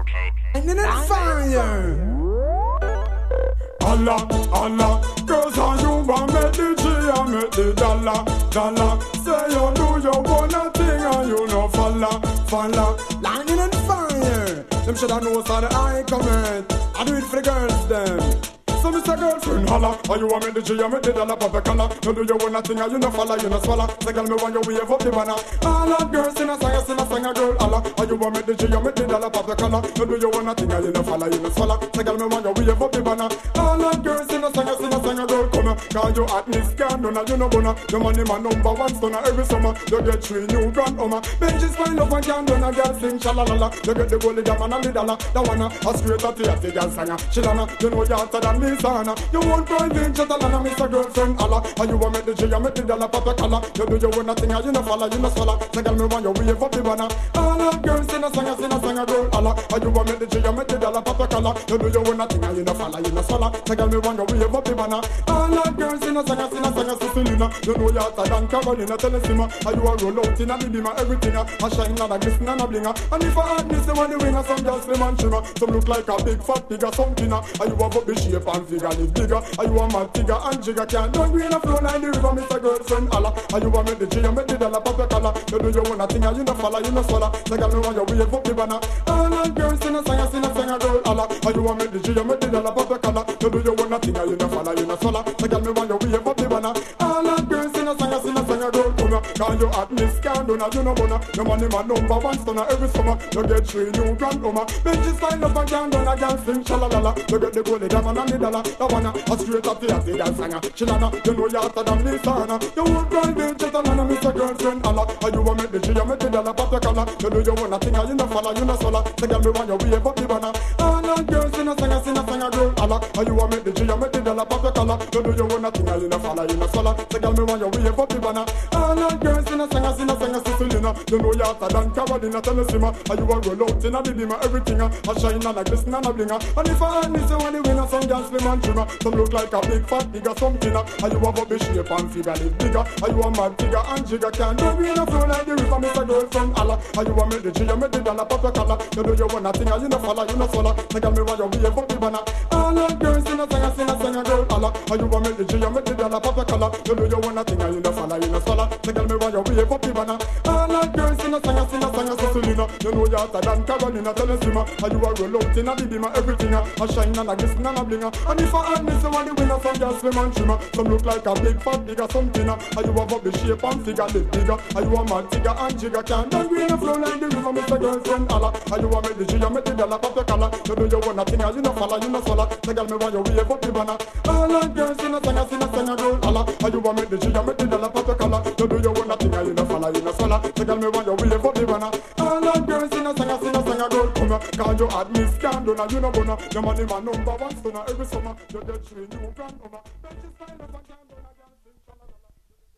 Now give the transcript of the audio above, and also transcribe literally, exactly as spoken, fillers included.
And then it's fire. Allah, Allah, girls are you want make the G and make the dollar, dollar. Say you do you wanna thing and you no falla, falla. Lightning and fire. Them shoulda know so the I comment. I do it for the girls them. So Mister Girlfriend holla, and you want me the G and me the dollar pop a collar. No do you wanna thing and you no follow, you no swallow. Say girl me want you wave up the banner. All that girls in a song, in a song a girl holla, and you want me the G and me the dollar pop a collar. No do you wanna thing and you no follow, you no swallow. Say girl me want you wave up the banner. All that girls in a song, in a song a girl come here. Cause you at me scan, no you no gonna. The money man number one stunner every summer. You get three new grand homer. Benches fine up and can done a girl sing shalalala. You get the goalie jam and the dollar. That one a straight at the at the girl singer. Shilana, you know you hotter than me sana. You won't find me just a lot of Mister Girlfriend Allah. And you want me the G and me the dollar papa color. You do you want nothing and you no follow, you no swallow. Say girl me want you wave up the banner. All the girls in a song, in a song a girl Allah. And you want me the G and me the dollar papa color. You do you want nothing and you no follow, you no swallow. Say girl me want you wave up the banner. All the girls in a song, in a song a Sicilina. You know you hotter than Carolina Tennessee. And you a roll out in a bidima everything a shine and a glisten and a blinger. And if I had this, the one the winner some girls slim and shimmer. Some look like a big fat figure something. And you have up the shape and figure live bigger. And you want my figure and jigger can't don't green a flow like the river, Mister Girlfriend Allah. And you want me the G and me the dollar pop a color. You do you want nothing and you no follow, you no swallow. Say girl me want you wave up the banner. All the girls in a song, in a song a girl Allah. And you want me the G and me the dollar pop a color. You do you want nothing and you no follow, you no swallow. Say girl me want you wave up the banner. All the girls in a song, in a song a girl come here. Cause you at me scan, don't you no wanna. Your money man number one stunner every summer. You get three new grand homer. Benches fine up and can done a girl sing shalalala. You get the goalie diamond and the dollar. That one a straight up the at the girl singer. Shilana, you know you hotter than me sana. You won't find me just a lot of Mister Girlfriend Allah. And you want me the G and me the dollar pop a color. You do you want nothing and you no follow, you no swallow. Say girl me want you wave up the banner. All the girls in a song, in a song a girl Allah. And you want me the G and me the dollar pop a color. You do you want nothing and you no follow, you no swallow. Say girl me want you wave up the banner. All the girls in a song, in a song a Sicilina. You know you hotter than Carolina Tennessee. And you a roll out in a bidima everything a shine and a glisten and a blinger. And if I had me say when the winner some girls slim and trimmer. Some look like a big fat figure something. And you have up the shape and figure live bigger. And you a mad figure and jigger can't don't green a flow like the river, Mister Girlfriend Allah. And you want me the G and me the dollar pop a color. You do you want nothing and you no follow, you no swallow. Say girl me want you wave up the banner. All the girls in a song, in a song a girl Allah. And you want me the G and me the dollar pop a color. You do you want nothing and you no follow, you no swallow. Say girl me want you wave up the banner. All the girls in a song, in a song a Sicilina. You know you hotter than Carolina Tennessee. And you a roll out in a bidima everything a shine and a glisten and a blinger. And if I had me say when the winner some girls slim and trimmer. Some look like a big fat figure something. And you have up the shape and figure live bigger. And you a mad figure and jigger can't don't green a flow like the river, Mister Girlfriend Allah. And you want me the G and me the dollar pop a color. You do you want nothing and you no follow, you no swallow. Say girl me want you wave up the banner. All the girls in a song, in a song a girl Allah. And you want me the G and me the dollar pop a color. You do you want nothing and you no follow, you no swallow. Say girl me want you wave up the banner. All the girls in a song, in a song a girl come here. Cause you at me scan, don't you no gonna. Your money man number one stunner every summer. You get three new grand homer. Benches fine up and can